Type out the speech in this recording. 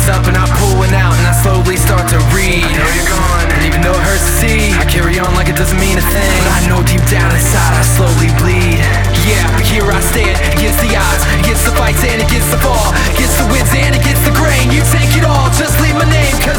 what's up and I pull one out and I slowly start to read. I know you're gone, and even though it hurts to see, I carry on like it doesn't mean a thing.